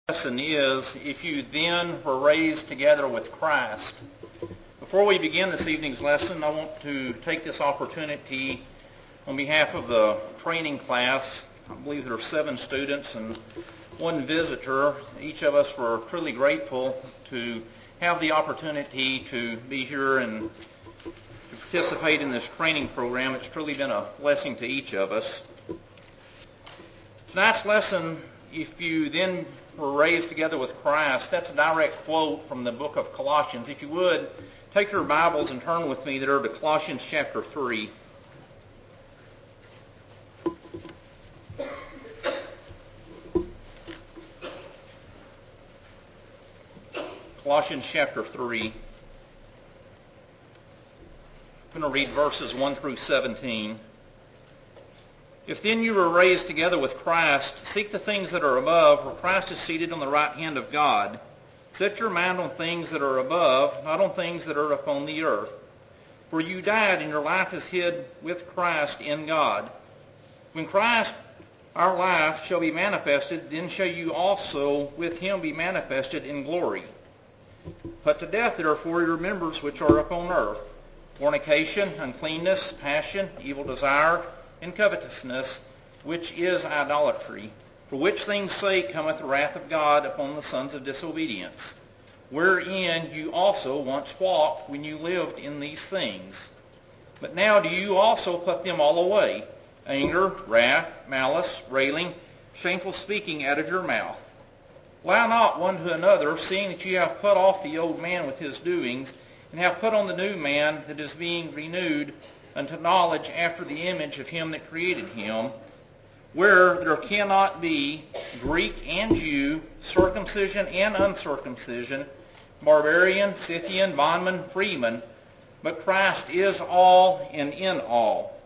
Lesson is, if you then were raised together with Christ. Before we begin this evening's lesson, I want to take this opportunity on behalf of the training class. I believe there are 7 students and 1 visitor. Each of us were truly grateful to have the opportunity to be here and to participate in this training program. It's truly been a blessing to each of us. Tonight's lesson, if you then were raised together with Christ, that's a direct quote from the book of Colossians. If you would, take your Bibles and turn with me there to Colossians chapter 3. Colossians chapter 3. I'm going to read verses 1 through 17. If then you were raised together with Christ, seek the things that are above, where Christ is seated on the right hand of God. Set your mind on things that are above, not on things that are upon the earth. For you died, and your life is hid with Christ in God. When Christ, our life, shall be manifested, then shall you also with him be manifested in glory. Put to death, therefore, your members which are upon earth, fornication, uncleanness, passion, evil desire, and covetousness, which is idolatry, for which things' sake cometh the wrath of God upon the sons of disobedience, wherein you also once walked when you lived in these things. But now do you also put them all away, anger, wrath, malice, railing, shameful speaking out of your mouth. Lie not one to another, seeing that you have put off the old man with his doings, and have put on the new man that is being renewed unto knowledge after the image of him that created him, where there cannot be Greek and Jew, circumcision and uncircumcision, barbarian, Scythian, bondman, freeman, but Christ is all and in all.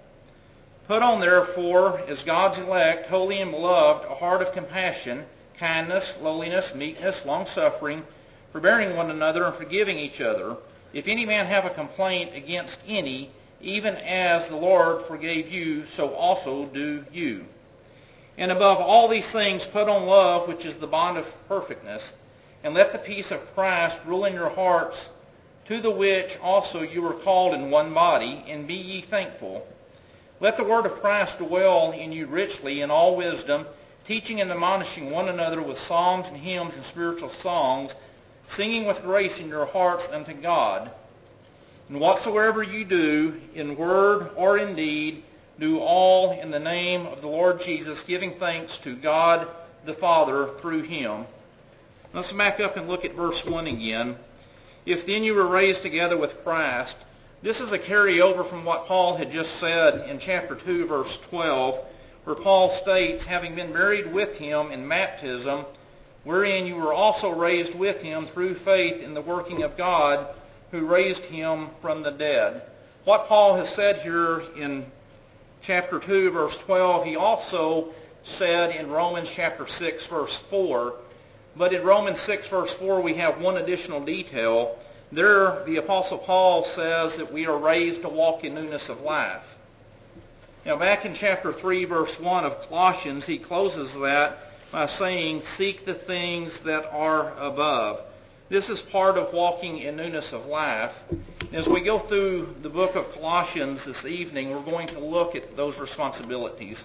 Put on therefore, as God's elect, holy and beloved, a heart of compassion, kindness, lowliness, meekness, long-suffering, forbearing one another and forgiving each other. If any man have a complaint against any, even as the Lord forgave you, so also do you. And above all these things put on love, which is the bond of perfectness, and let the peace of Christ rule in your hearts, to the which also you were called in one body, and be ye thankful. Let the word of Christ dwell in you richly in all wisdom, teaching and admonishing one another with psalms and hymns and spiritual songs, singing with grace in your hearts unto God. And whatsoever you do, in word or in deed, do all in the name of the Lord Jesus, giving thanks to God the Father through him. Let's back up and look at verse 1 again. If then you were raised together with Christ, this is a carryover from what Paul had just said in chapter 2, verse 12, where Paul states, having been buried with him in baptism, wherein you were also raised with him through faith in the working of God, who raised him from the dead. What Paul has said here in chapter 2, verse 12, he also said in Romans chapter 6, verse 4. But in Romans 6, verse 4, we have one additional detail. There, the Apostle Paul says that we are raised to walk in newness of life. Now, back in chapter 3, verse 1 of Colossians, he closes that by saying, seek the things that are above. This is part of walking in newness of life. As we go through the book of Colossians this evening, we're going to look at those responsibilities.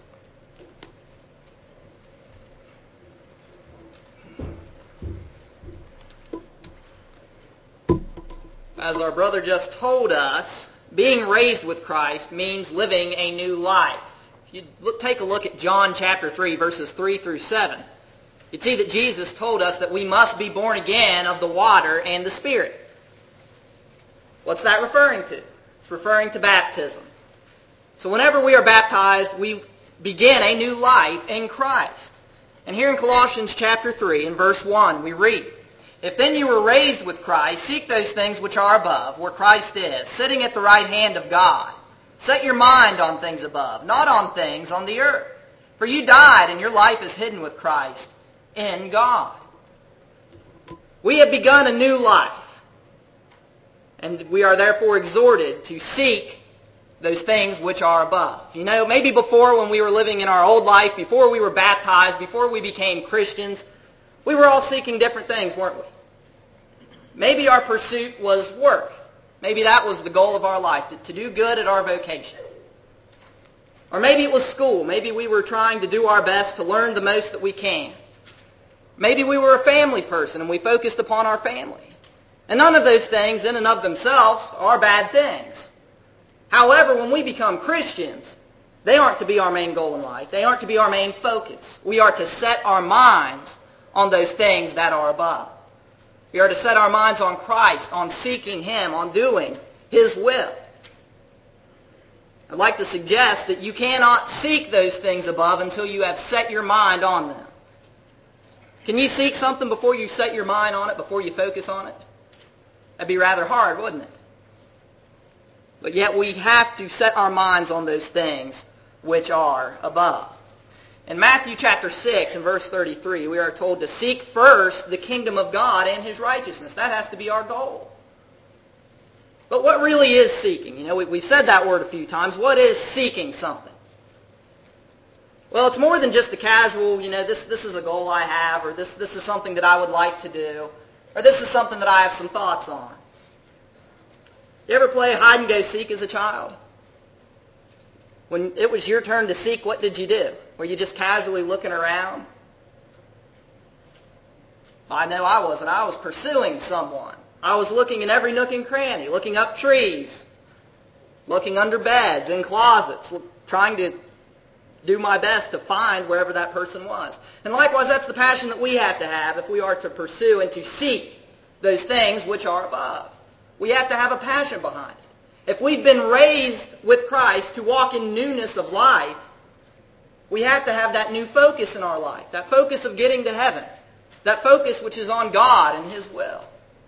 As our brother just told us, being raised with Christ means living a new life. If you take a look at John chapter 3, verses 3 through 7, you'd see that Jesus told us that we must be born again of the water and the Spirit. What's that referring to? It's referring to baptism. So whenever we are baptized, we begin a new life in Christ. And here in Colossians chapter 3, in verse 1, we read, if then you were raised with Christ, seek those things which are above, where Christ is, sitting at the right hand of God. Set your mind on things above, not on things on the earth. For you died, and your life is hidden with Christ in God. We have begun a new life, and we are therefore exhorted to seek those things which are above. You know, maybe before, when we were living in our old life, before we were baptized, before we became Christians, We were all seeking different things, weren't we? Maybe our pursuit was work. Maybe that was the goal of our life, to do good at our vocation. Or maybe it was school. Maybe we were trying to do our best to learn the most that we can. Maybe we were a family person and we focused upon our family. And none of those things in and of themselves are bad things. However, when we become Christians, they aren't to be our main goal in life. They aren't to be our main focus. We are to set our minds on those things that are above. We are to set our minds on Christ, on seeking Him, on doing His will. I'd like to suggest that you cannot seek those things above until you have set your mind on them. Can you seek something before you set your mind on it, before you focus on it? That'd be rather hard, wouldn't it? But yet we have to set our minds on those things which are above. In Matthew chapter 6 and verse 33, we are told to seek first the kingdom of God and His righteousness. That has to be our goal. But what really is seeking? You know, we've said that word a few times. What is seeking something? Well, it's more than just the casual, this is a goal I have, or this is something that I would like to do, or this is something that I have some thoughts on. You ever play hide and go seek as a child? When it was your turn to seek, what did you do? Were you just casually looking around? I know I wasn't. I was pursuing someone. I was looking in every nook and cranny, looking up trees, looking under beds, in closets, trying to do my best to find wherever that person was. And likewise, that's the passion that we have to have if we are to pursue and to seek those things which are above. We have to have a passion behind it. If we've been raised with Christ to walk in newness of life, we have to have that new focus in our life, that focus of getting to heaven, that focus which is on God and His will.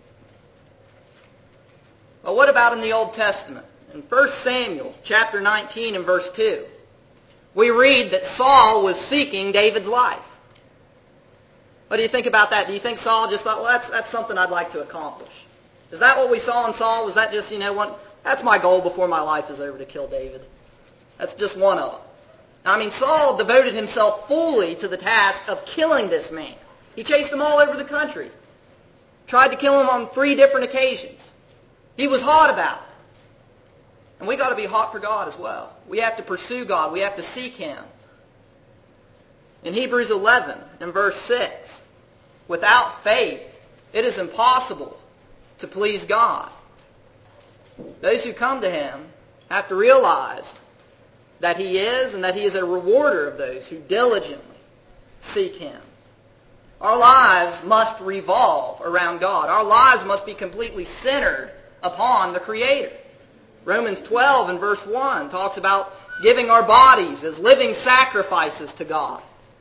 But what about in the Old Testament? In 1 Samuel chapter 19 and verse 2, we read that Saul was seeking David's life. What do you think about that? Do you think Saul just thought, well, that's something I'd like to accomplish? Is that what we saw in Saul? Was that just, that's my goal before my life is over, to kill David? That's just one of them. Saul devoted himself fully to the task of killing this man. He chased him all over the country. Tried to kill him on 3 different occasions. He was hot about it. And we got to be hot for God as well. We have to pursue God. We have to seek Him. In Hebrews 11 and verse 6, without faith, it is impossible to please God. Those who come to Him have to realize that He is, and that He is a rewarder of those who diligently seek Him. Our lives must revolve around God. Our lives must be completely centered upon the Creator. Romans 12 and verse 1 talks about giving our bodies as living sacrifices to God.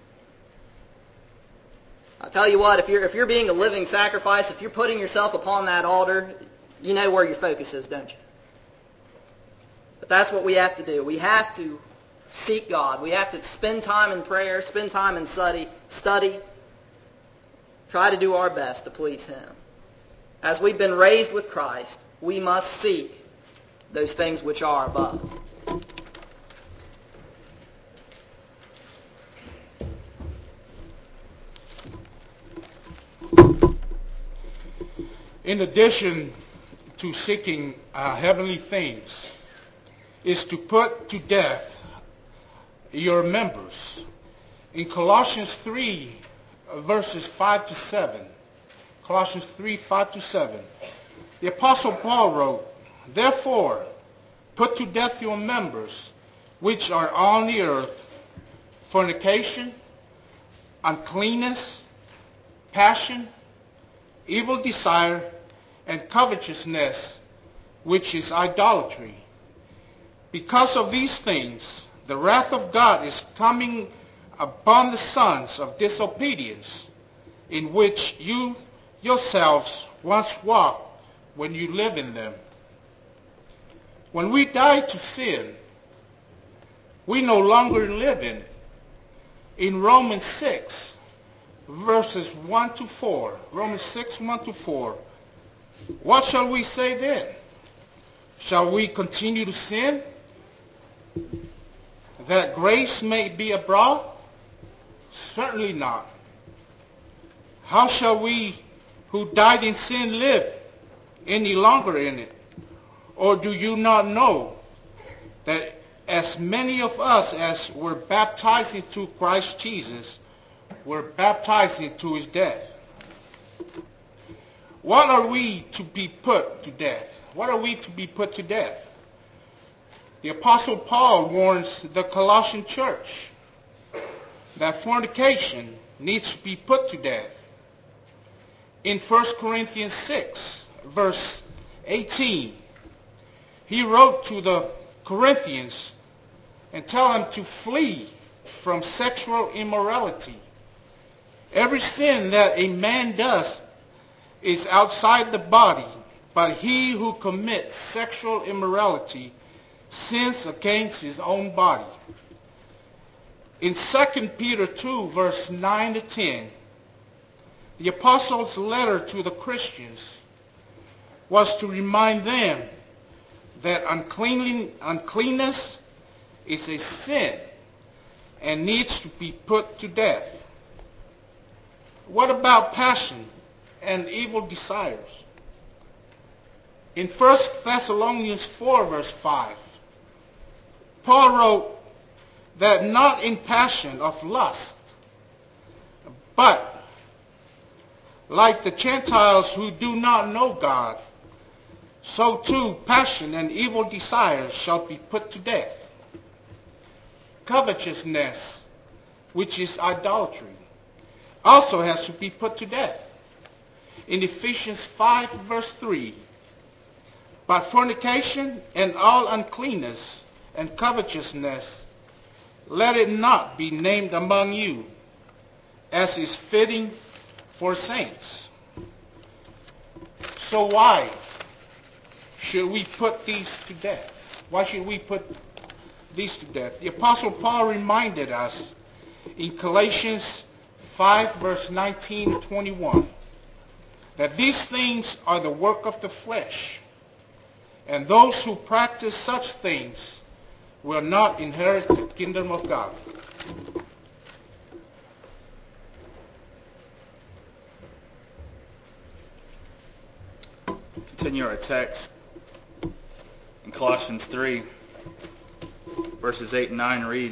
I'll tell you what, if you're being a living sacrifice, if you're putting yourself upon that altar, you know where your focus is, don't you? But that's what we have to do. We have to seek God. We have to spend time in prayer, spend time in study, try to do our best to please Him. As we've been raised with Christ, we must seek those things which are above. In addition to seeking heavenly things, is to put to death your members. In Colossians 3, verses 5 to 7, Colossians 3, 5 to 7, the Apostle Paul wrote, "Therefore, put to death your members which are on the earth, fornication, uncleanness, passion, evil desire, and covetousness, which is idolatry. Because of these things, the wrath of God is coming upon the sons of disobedience, in which you yourselves once walked when you lived in them." When we die to sin, we no longer live in it. In Romans 6, verses 1 to 4, Romans 6, 1 to 4, what shall we say then? Shall we continue to sin, that grace may be abroad? Certainly not. How shall we who died in sin live any longer in it? Or do you not know that as many of us as were baptized into Christ Jesus were baptized into his death? What are we to be put to death? What are we to be put to death? The Apostle Paul warns the Colossian church that fornication needs to be put to death. In 1 Corinthians 6, verse 18, he wrote to the Corinthians and tell them to flee from sexual immorality. Every sin that a man does is outside the body, but he who commits sexual immorality sins against his own body. In 2 Peter 2, verse 9 to 10, the apostle's letter to the Christians was to remind them that uncleanness is a sin and needs to be put to death. What about passion and evil desires? In 1 Thessalonians 4, verse 5, Paul wrote that not in passion of lust, but like the Gentiles who do not know God, so too passion and evil desires shall be put to death. Covetousness, which is idolatry, also has to be put to death. In Ephesians 5, verse 3, but fornication and all uncleanness and covetousness, let it not be named among you, as is fitting for saints. So why should we put these to death? Why should we put these to death? The Apostle Paul reminded us in Galatians 5, verse 19 to 21, that these things are the work of the flesh, and those who practice such things will not inherit the kingdom of God. Continue our text in Colossians 3, verses 8 and 9 read,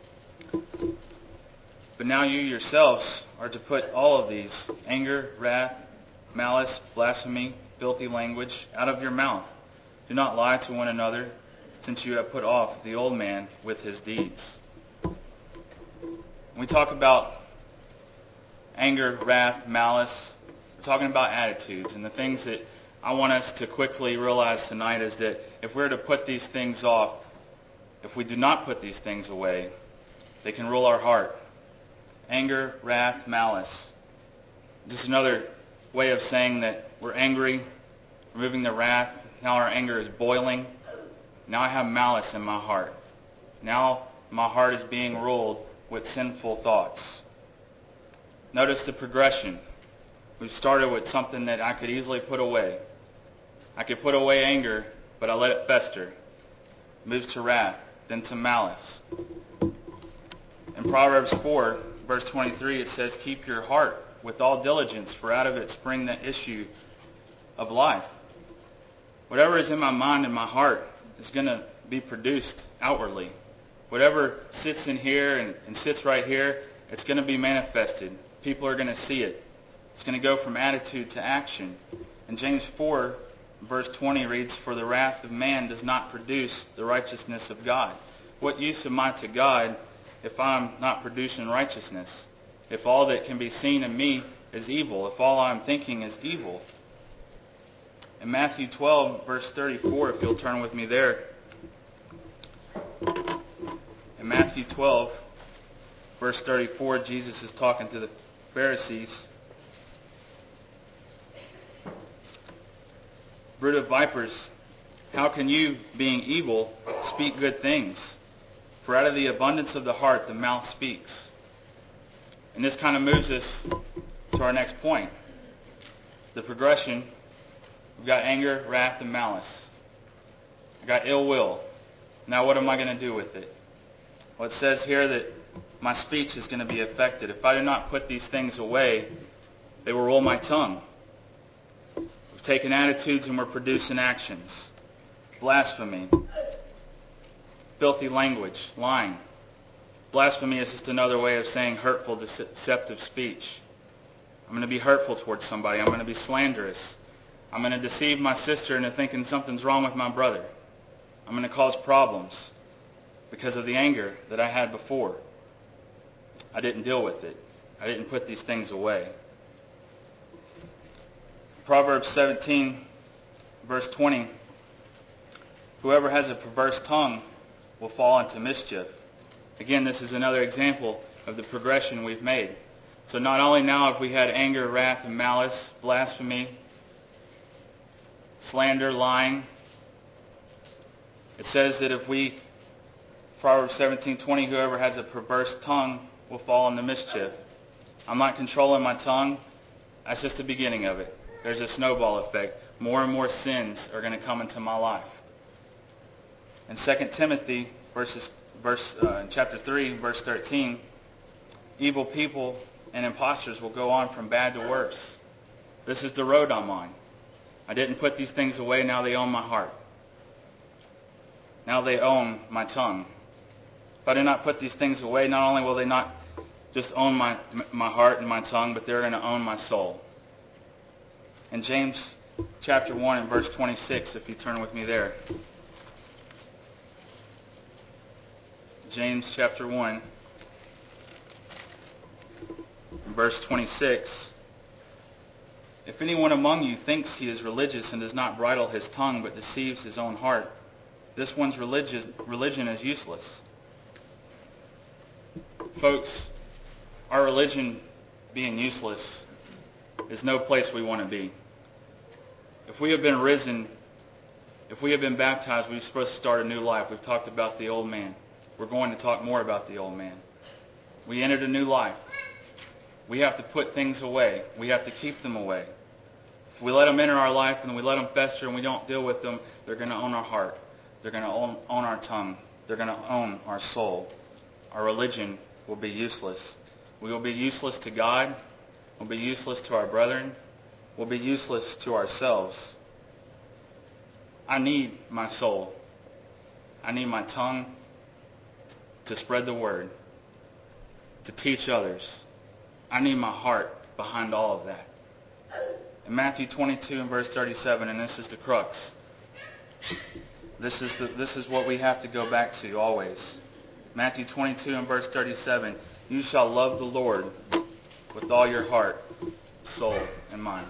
but now you yourselves are to put all of these, anger, wrath, malice, blasphemy, filthy language, out of your mouth. Do not lie to one another, since you have put off the old man with his deeds. When we talk about anger, wrath, malice, we're talking about attitudes. And the things that I want us to quickly realize tonight is that if we're to put these things off, if we do not put these things away, they can rule our heart. Anger, wrath, malice. Just another way of saying that we're angry, removing the wrath. Now our anger is boiling. Now I have malice in my heart. Now my heart is being ruled with sinful thoughts. Notice the progression. We started with something that I could easily put away. I could put away anger, but I let it fester. It moves to wrath, then to malice. In Proverbs 4, verse 23, it says, keep your heart with all diligence, for out of it spring the issue of life. Whatever is in my mind and my heart is going to be produced outwardly. Whatever sits in here and sits right here, it's going to be manifested. People are going to see it. It's going to go from attitude to action. And James 4, verse 20 reads, for the wrath of man does not produce the righteousness of God. What use am I to God if I'm not producing righteousness? If all that can be seen in me is evil, if all I'm thinking is evil. In Matthew 12, verse 34, if you'll turn with me there. In Matthew 12, verse 34, Jesus is talking to the Pharisees. Brood of vipers, how can you, being evil, speak good things? For out of the abundance of the heart, the mouth speaks. And this kind of moves us to our next point. The progression. We've got anger, wrath, and malice. We've got ill will. Now what am I going to do with it? Well, it says here that my speech is going to be affected. If I do not put these things away, They will roll my tongue. We're taking attitudes and we're producing actions. Blasphemy. Filthy language. Lying. Blasphemy is just another way of saying hurtful, deceptive speech. I'm going to be hurtful towards somebody. I'm going to be slanderous. I'm going to deceive my sister into thinking something's wrong with my brother. I'm going to cause problems because of the anger that I had before. I didn't deal with it. I didn't put these things away. Proverbs 17, verse 20. Whoever has a perverse tongue will fall into mischief. Again, this is another example of the progression we've made. So not only now have we had anger, wrath, and malice, blasphemy, slander, lying. It says that if we, Proverbs 17:20, whoever has a perverse tongue will fall into mischief. I'm not controlling my tongue. That's just the beginning of it. There's a snowball effect. More and more sins are going to come into my life. In 2 Timothy, chapter 3, verse 13, evil people and impostors will go on from bad to worse. This is the road I'm on. I didn't put these things away. Now they own my heart. Now they own my tongue. If I do not put these things away, not only will they not just own my heart and my tongue, but they're going to own my soul. In James chapter 1 and verse 26, if you turn with me there. James chapter 1 and verse 26. If anyone among you thinks he is religious and does not bridle his tongue but deceives his own heart, this one's religion is useless. Folks, our religion being useless is no place we want to be. If we have been risen, if we have been baptized, we're supposed to start a new life. We've talked about the old man. We're going to talk more about the old man. We entered a new life. We have to put things away. We have to keep them away. If we let them enter our life and we let them fester and we don't deal with them, they're going to own our heart. They're going to own our tongue. They're going to own our soul. Our religion will be useless. We will be useless to God. We'll be useless to our brethren. We'll be useless to ourselves. I need my soul. I need my tongue to spread the word, to teach others. I need my heart behind all of that. In Matthew 22 and verse 37, and this is the crux. This is what we have to go back to always. Matthew 22 and verse 37, you shall love the Lord with all your heart, soul, and mind.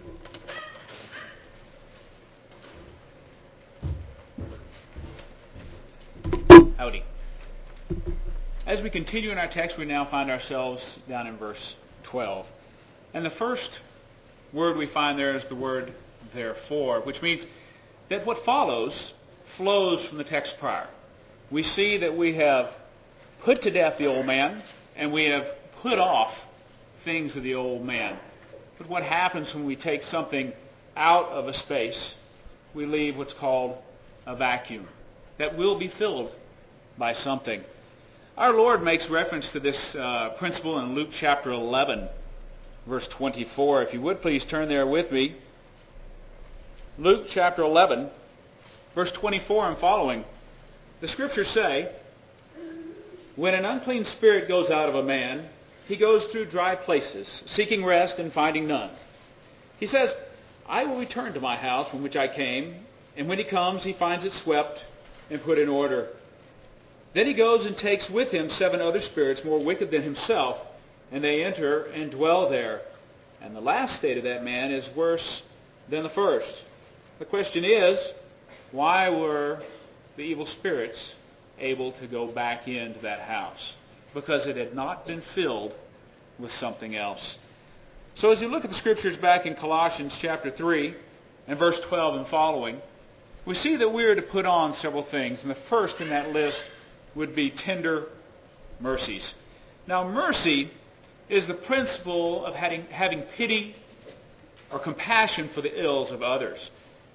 Howdy. As we continue in our text, we now find ourselves down in verse 12. And the first word we find there is the word therefore, which means that what follows flows from the text prior. We see that we have put to death the old man, and we have put off things of the old man. But what happens when we take something out of a space? We leave what's called a vacuum that will be filled by something. Our Lord makes reference to this principle in Luke chapter 11, verse 24. If you would please turn there with me. Luke chapter 11, verse 24 and following. The scriptures say, when an unclean spirit goes out of a man, he goes through dry places, seeking rest and finding none. He says, I will return to my house from which I came, and when he comes, he finds it swept and put in order. Then he goes and takes with him 7 other spirits more wicked than himself, and they enter and dwell there. And the last state of that man is worse than the first. The question is, why were the evil spirits able to go back into that house? Because it had not been filled with something else. So as you look at the scriptures back in Colossians chapter 3 and verse 12 and following, we see that we are to put on several things. And the first in that list would be tender mercies. Now, mercy is the principle of having pity or compassion for the ills of others.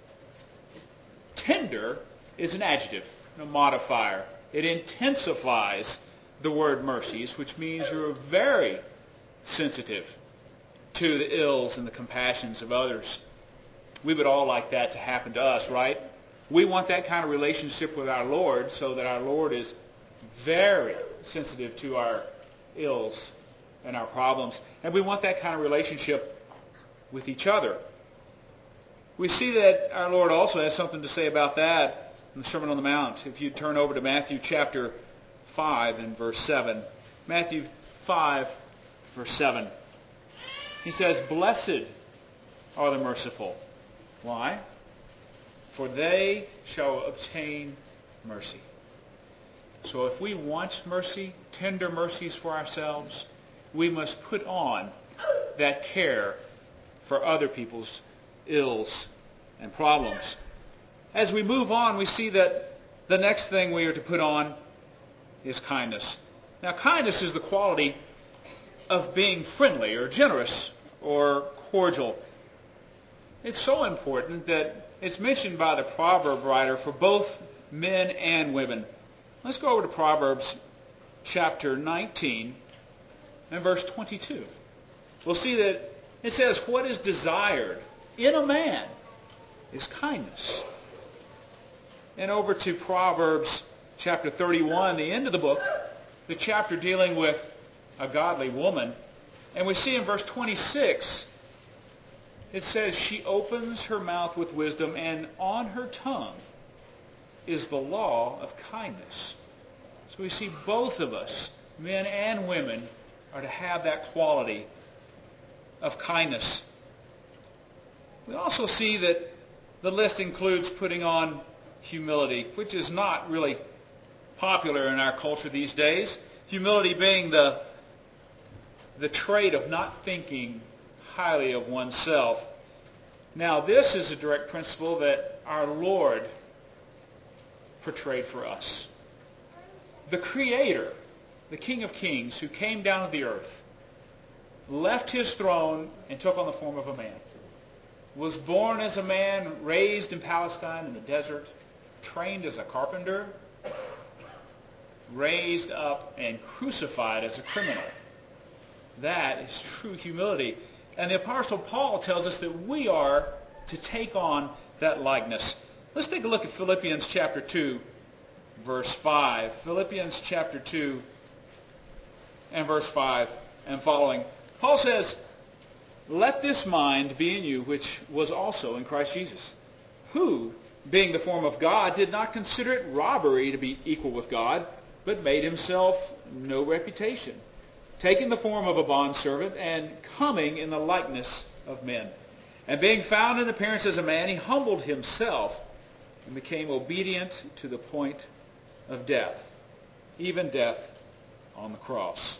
Tender is an adjective, a modifier. It intensifies the word mercies, which means you're very sensitive to the ills and the compassions of others. We would all like that to happen to us, right? We want that kind of relationship with our Lord so that our Lord is very sensitive to our ills and our problems. And we want that kind of relationship with each other. We see that our Lord also has something to say about that in the Sermon on the Mount. If you turn over to Matthew chapter 5 and verse 7. Matthew 5, verse 7. He says, "Blessed are the merciful." Why? "For they shall obtain mercy." So if we want mercy, tender mercies for ourselves, we must put on that care for other people's ills and problems. As we move on, we see that the next thing we are to put on is kindness. Now, kindness is the quality of being friendly or generous or cordial. It's so important that it's mentioned by the proverb writer for both men and women. Let's go over to Proverbs chapter 19 and verse 22. We'll see that it says, "What is desired in a man is kindness." And over to Proverbs chapter 31, the end of the book, the chapter dealing with a godly woman. And we see in verse 26, it says, "She opens her mouth with wisdom, and on her tongue is the law of kindness." So we see both of us, men and women, are to have that quality of kindness. We also see that the list includes putting on humility, which is not really popular in our culture these days. Humility being the trait of not thinking highly of oneself. Now, this is a direct principle that our Lord portrayed for us. The Creator, the King of Kings, who came down to the earth, left his throne and took on the form of a man, was born as a man, raised in Palestine in the desert, trained as a carpenter, raised up and crucified as a criminal. That is true humility. And the Apostle Paul tells us that we are to take on that likeness. Let's take a look at Philippians chapter 2, verse 5. Philippians chapter 2 and verse 5 and following. Paul says, "Let this mind be in you, which was also in Christ Jesus, who, being the form of God, did not consider it robbery to be equal with God, but made himself no reputation, taking the form of a bondservant and coming in the likeness of men. And being found in appearance as a man, he humbled himself and became obedient to the point of death, even death on the cross."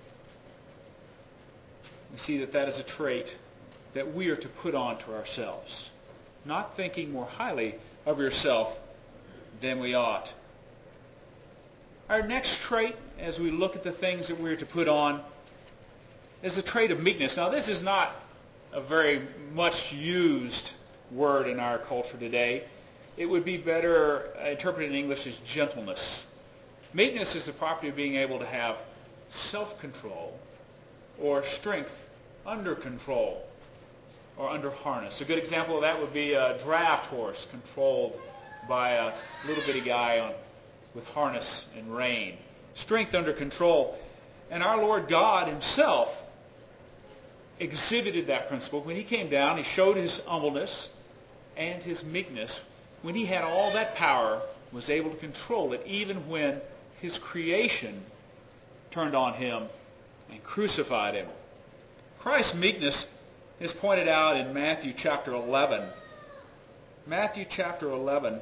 We see that that is a trait that we are to put on to ourselves, not thinking more highly of yourself than we ought. Our next trait, as we look at the things that we're to put on, is the trait of meekness. Now, this is not a very much used word in our culture today. It would be better interpreted in English as gentleness. Meekness is the property of being able to have self-control or strength under control or under harness. A good example of that would be a draft horse controlled by a little bitty guy with harness and rein. Strength under control. And our Lord God himself exhibited that principle. When he came down, he showed his humbleness and his meekness. When he had all that power, was able to control it, even when his creation turned on him and crucified him. Christ's meekness is pointed out in Matthew chapter 11. Matthew chapter 11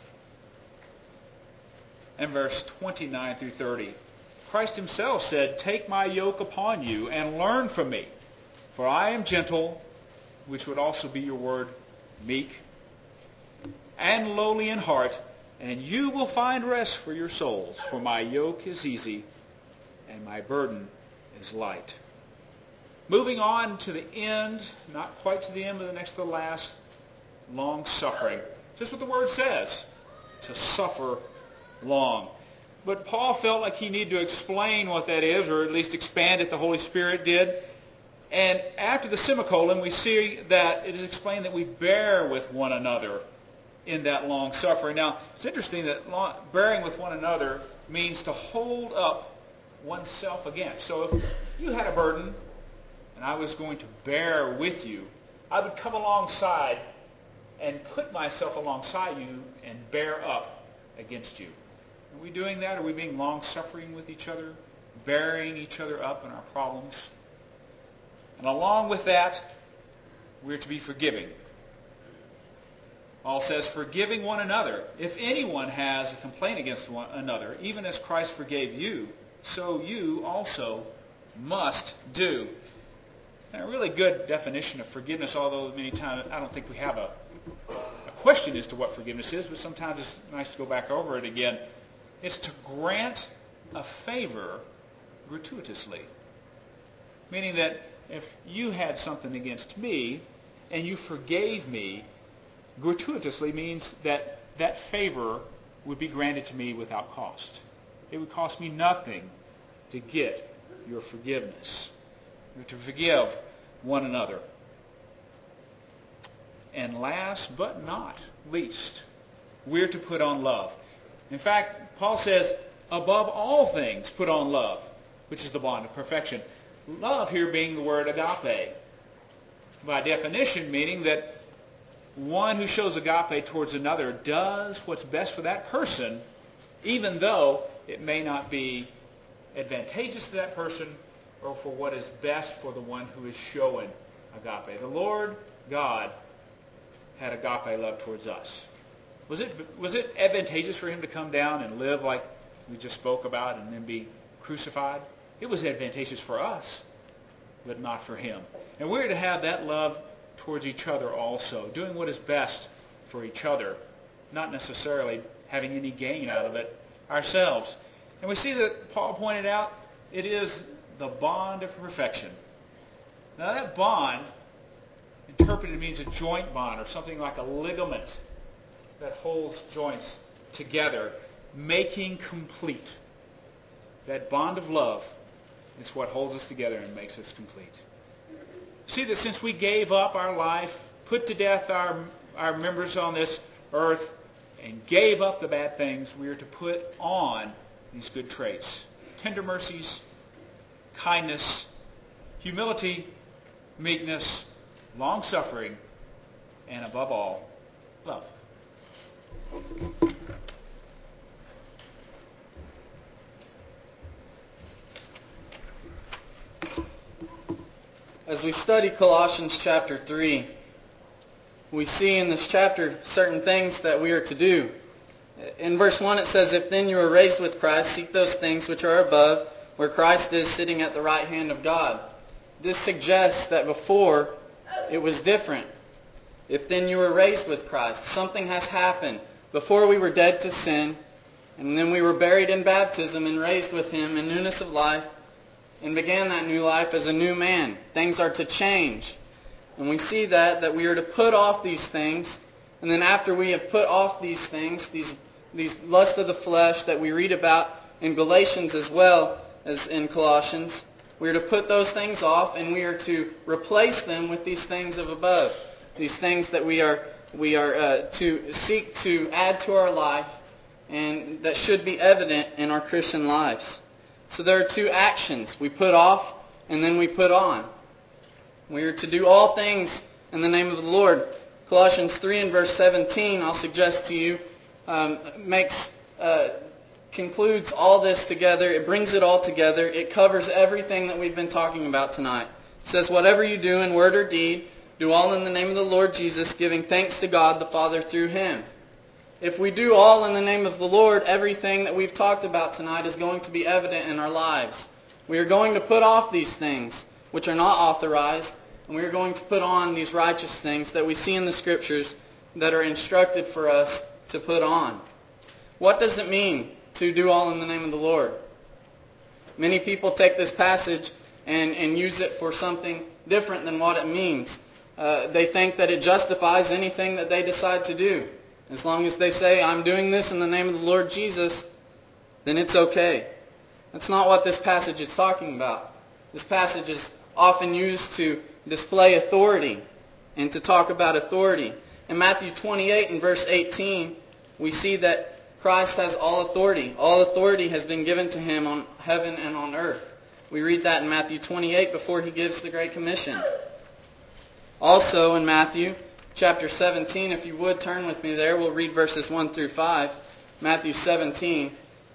and verse 29 through 30. Christ himself said, "Take my yoke upon you and learn from me, for I am gentle," which would also be your word, meek, "and lowly in heart, and you will find rest for your souls. For my yoke is easy and my burden is light." Moving on to the end, not quite to the end, but the next to the last, long suffering. Just what the word says, to suffer long. But Paul felt like he needed to explain what that is, or at least expand it. The Holy Spirit did. And after the semicolon, we see that it is explained that we bear with one another in that long suffering. Now, it's interesting that bearing with one another means to hold up oneself against. So if you had a burden and I was going to bear with you, I would come alongside and put myself alongside you and bear up against you. Are we doing that? Are we being long-suffering with each other, bearing each other up in our problems? And along with that, we're to be forgiving. Paul says, forgiving one another. If anyone has a complaint against one another, even as Christ forgave you, so you also must do. And a really good definition of forgiveness, although many times I don't think we have a question as to what forgiveness is, but sometimes it's nice to go back over it again. It's to grant a favor gratuitously. Meaning that if you had something against me and you forgave me, gratuitously means that that favor would be granted to me without cost. It would cost me nothing to get your forgiveness. You're to forgive one another. And last but not least, we're to put on love. In fact, Paul says, above all things, put on love, which is the bond of perfection. Love here being the word agape. By definition, meaning that one who shows agape towards another does what's best for that person, even though it may not be advantageous to that person or for what is best for the one who is showing agape. The Lord God had agape love towards us. Was it advantageous for him to come down and live like we just spoke about and then be crucified? It was advantageous for us, but not for him. And we're to have that love towards each other also, doing what is best for each other, not necessarily having any gain out of it ourselves. And we see that Paul pointed out it is the bond of perfection. Now that bond, interpreted, means a joint bond or something like a ligament that holds joints together, making complete. That bond of love is what holds us together and makes us complete. See that since we gave up our life, put to death our members on this earth, and gave up the bad things, we are to put on these good traits. Tender mercies, kindness, humility, meekness, long-suffering, and above all, love. As we study Colossians chapter 3, we see in this chapter certain things that we are to do. In verse 1 it says, if then you are raised with Christ, seek those things which are above, where Christ is sitting at the right hand of God. This suggests that before it was different. If then you were raised with Christ, something has happened. Before we were dead to sin, and then we were buried in baptism and raised with him in newness of life, and began that new life as a new man. Things are to change. And we see that we are to put off these things. And then after we have put off these things, these lusts of the flesh that we read about in Galatians as well as in Colossians, we are to put those things off and we are to replace them with these things of above. These things that we are to seek to add to our life and that should be evident in our Christian lives. So there are two actions. We put off and then we put on. We are to do all things in the name of the Lord. Colossians 3 and verse 17, I'll suggest to you, concludes all this together. It brings it all together. It covers everything that we've been talking about tonight. It says, whatever you do in word or deed, do all in the name of the Lord Jesus, giving thanks to God the Father through him. If we do all in the name of the Lord, everything that we've talked about tonight is going to be evident in our lives. We are going to put off these things which are not authorized, and we are going to put on these righteous things that we see in the Scriptures that are instructed for us to put on. What does it mean to do all in the name of the Lord? Many people take this passage and use it for something different than what it means. They think that it justifies anything that they decide to do. As long as they say, I'm doing this in the name of the Lord Jesus, then it's okay. That's not what this passage is talking about. This passage is often used to display authority and to talk about authority. In Matthew 28 and verse 18, we see that Christ has all authority. All authority has been given to him on heaven and on earth. We read that in Matthew 28 before he gives the Great Commission. Also in Matthew chapter 17, if you would turn with me there, we'll read verses 1 through 5. Matthew 17.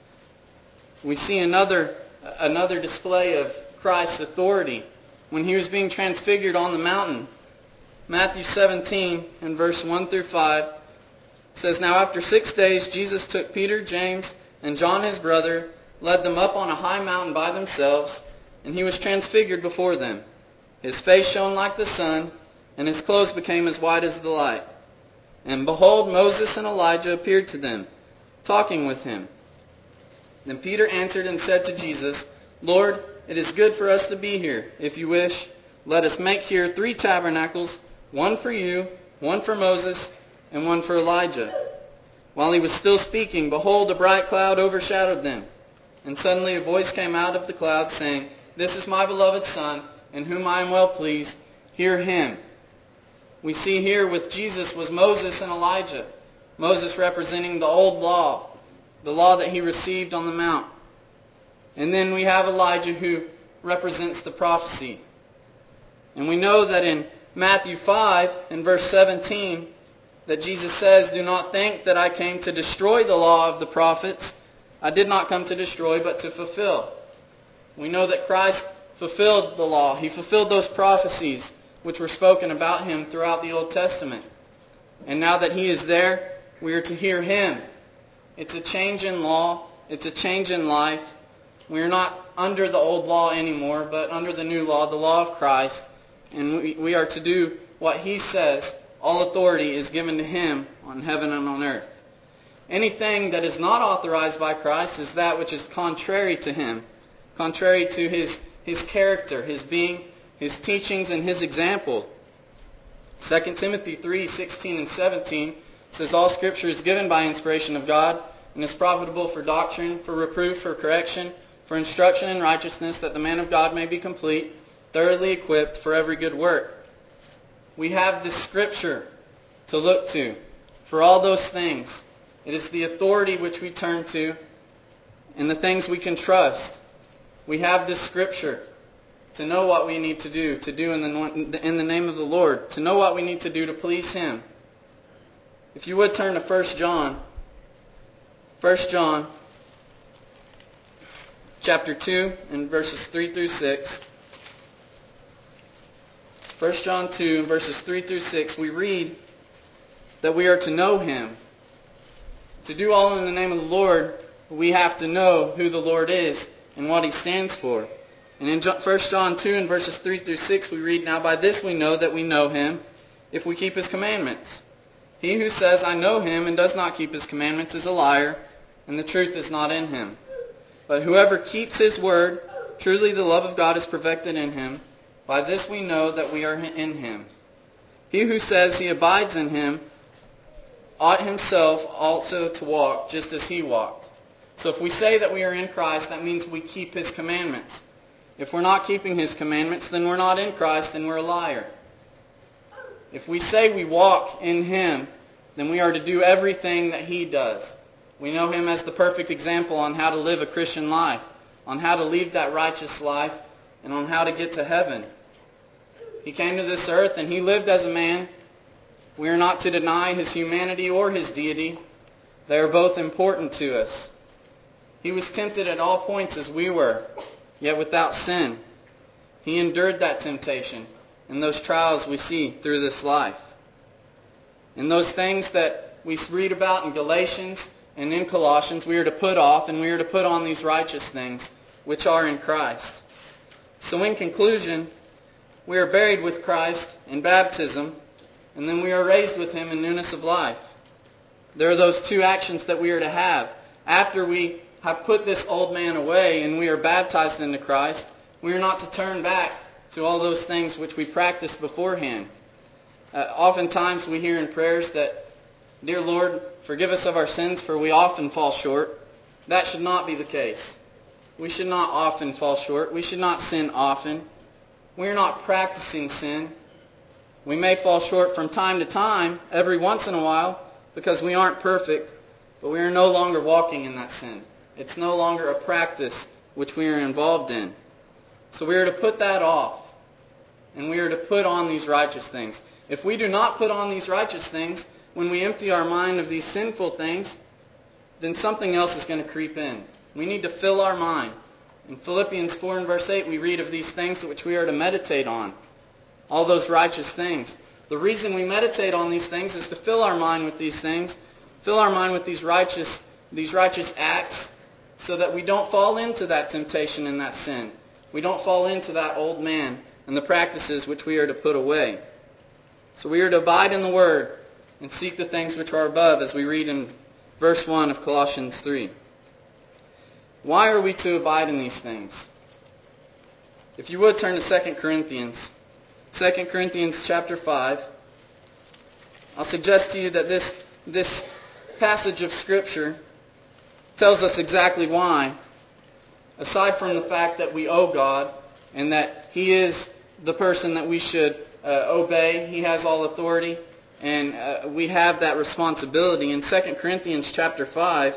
We see another display of Christ's authority when he was being transfigured on the mountain. Matthew 17 and verse 1 through 5 says, "Now after 6 days Jesus took Peter, James, and John his brother, led them up on a high mountain by themselves, and he was transfigured before them. His face shone like the sun, and his clothes became as white as the light. And behold, Moses and Elijah appeared to them, talking with him. Then Peter answered and said to Jesus, Lord, it is good for us to be here. If you wish, let us make here 3 tabernacles, one for you, one for Moses, and one for Elijah. While he was still speaking, behold, a bright cloud overshadowed them. And suddenly a voice came out of the cloud, saying, This is my beloved Son, in whom I am well pleased. Hear him." We see here with Jesus was Moses and Elijah. Moses representing the old law, the law that he received on the mount. And then we have Elijah who represents the prophecy. And we know that in Matthew 5 and verse 17 that Jesus says, "Do not think that I came to destroy the law of the prophets. I did not come to destroy, but to fulfill." We know that Christ fulfilled the law. He fulfilled those prophecies which were spoken about him throughout the Old Testament. And now that he is there, we are to hear him. It's a change in law. It's a change in life. We are not under the old law anymore, but under the new law, the law of Christ. And we are to do what he says. All authority is given to him on heaven and on earth. Anything that is not authorized by Christ is that which is contrary to him, contrary to his character, his being, his teachings, and his example. 2 Timothy 3:16 and 17 says, "All Scripture is given by inspiration of God and is profitable for doctrine, for reproof, for correction, for instruction in righteousness, that the man of God may be complete, thoroughly equipped for every good work." We have this Scripture to look to for all those things. It is the authority which we turn to and the things we can trust. We have this Scripture to know what we need to do in the name of the Lord, to know what we need to do to please him. If you would turn to 1 John. 1 John chapter 2 and verses 3 through 6. 1 John 2 and verses 3 through 6, we read that we are to know him. To do all in the name of the Lord, we have to know who the Lord is and what he stands for. And in 1 John 2 and verses 3 through 6, we read, "Now by this we know that we know him, if we keep his commandments. He who says, 'I know him,' and does not keep his commandments is a liar, and the truth is not in him. But whoever keeps his word, truly the love of God is perfected in him. By this we know that we are in him. He who says he abides in him ought himself also to walk just as he walked." So if we say that we are in Christ, that means we keep his commandments. If we're not keeping his commandments, then we're not in Christ and we're a liar. If we say we walk in him, then we are to do everything that he does. We know him as the perfect example on how to live a Christian life, on how to lead that righteous life, and on how to get to heaven. He came to this earth and he lived as a man. We are not to deny his humanity or his deity. They are both important to us. He was tempted at all points as we were, yet without sin. He endured that temptation and those trials we see through this life. And those things that we read about in Galatians and in Colossians, we are to put off, and we are to put on these righteous things which are in Christ. So in conclusion, we are buried with Christ in baptism, and then we are raised with him in newness of life. There are those 2 actions that we are to have. After we have put this old man away and we are baptized into Christ, we are not to turn back to all those things which we practiced beforehand. Oftentimes we hear in prayers that, "Dear Lord, forgive us of our sins, for we often fall short." That should not be the case. We should not often fall short. We should not sin often. we're not practicing sin. We may fall short from time to time, every once in a while, because we aren't perfect, but we are no longer walking in that sin. It's no longer a practice which we are involved in. So we are to put that off, and we are to put on these righteous things. If we do not put on these righteous things, when we empty our mind of these sinful things, then something else is going to creep in. We need to fill our mind. In Philippians 4 and verse 8, we read of these things which we are to meditate on. All those righteous things. The reason we meditate on these things is to fill our mind with these things, fill our mind with these righteous acts, so that we don't fall into that temptation and that sin. We don't fall into that old man and the practices which we are to put away. So we are to abide in the Word and seek the things which are above, as we read in verse 1 of Colossians 3. Why are we to abide in these things? If you would turn to 2 Corinthians. 2 Corinthians chapter 5. I'll suggest to you that this passage of Scripture tells us exactly why. Aside from the fact that we owe God and that He is the person that we should obey, He has all authority, and we have that responsibility. In 2 Corinthians chapter 5,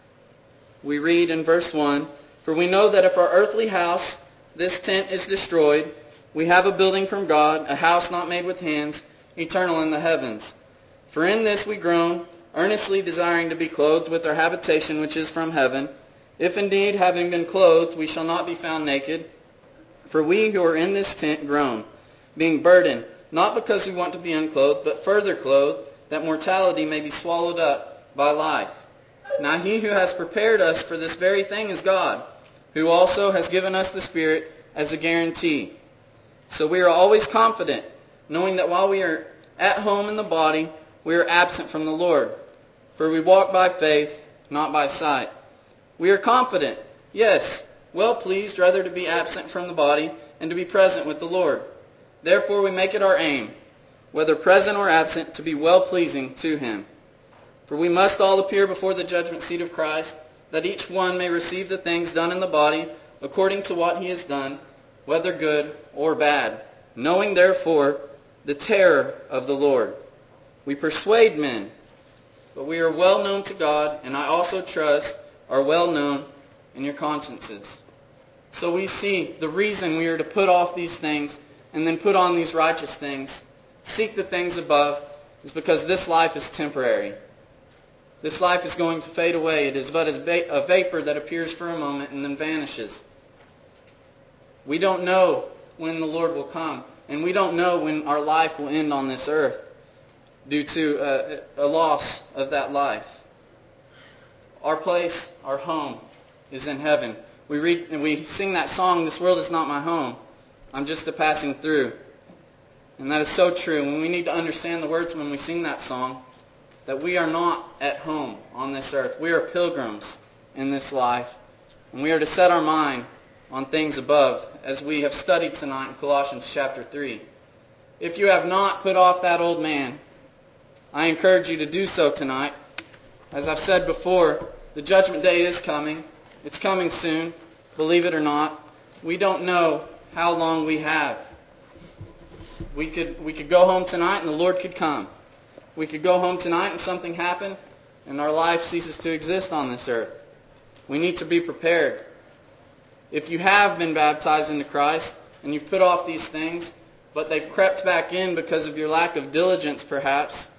we read in verse 1, "For we know that if our earthly house, this tent, is destroyed, we have a building from God, a house not made with hands, eternal in the heavens. For in this we groan, earnestly desiring to be clothed with our habitation which is from heaven, if indeed, having been clothed, we shall not be found naked. For we who are in this tent groan, being burdened, not because we want to be unclothed, but further clothed, that mortality may be swallowed up by life. Now he who has prepared us for this very thing is God, who also has given us the Spirit as a guarantee. So we are always confident, knowing that while we are at home in the body, we are absent from the Lord. For we walk by faith, not by sight. We are confident, yes, well pleased rather to be absent from the body and to be present with the Lord. Therefore we make it our aim, whether present or absent, to be well-pleasing to Him. For we must all appear before the judgment seat of Christ, that each one may receive the things done in the body according to what he has done, whether good or bad. Knowing therefore the terror of the Lord. We persuade men, but we are well known to God, and I also trust are well known in your consciences." So we see the reason we are to put off these things and then put on these righteous things, seek the things above, is because this life is temporary. This life is going to fade away. It is but a vapor that appears for a moment and then vanishes. We don't know when the Lord will come, and we don't know when our life will end on this earth due to a loss of that life. Our place, our home, is in heaven. We read and we sing that song, "This world is not my home. I'm just a passing through." And that is so true. And we need to understand the words when we sing that song, that we are not at home on this earth. We are pilgrims in this life. And we are to set our mind on things above, as we have studied tonight in Colossians chapter 3. If you have not put off that old man, I encourage you to do so tonight. As I've said before, the judgment day is coming. It's coming soon, believe it or not. We don't know how long we have. We could go home tonight and the Lord could come. We could go home tonight and something happen and our life ceases to exist on this earth. We need to be prepared. If you have been baptized into Christ and you've put off these things, but they've crept back in because of your lack of diligence perhaps,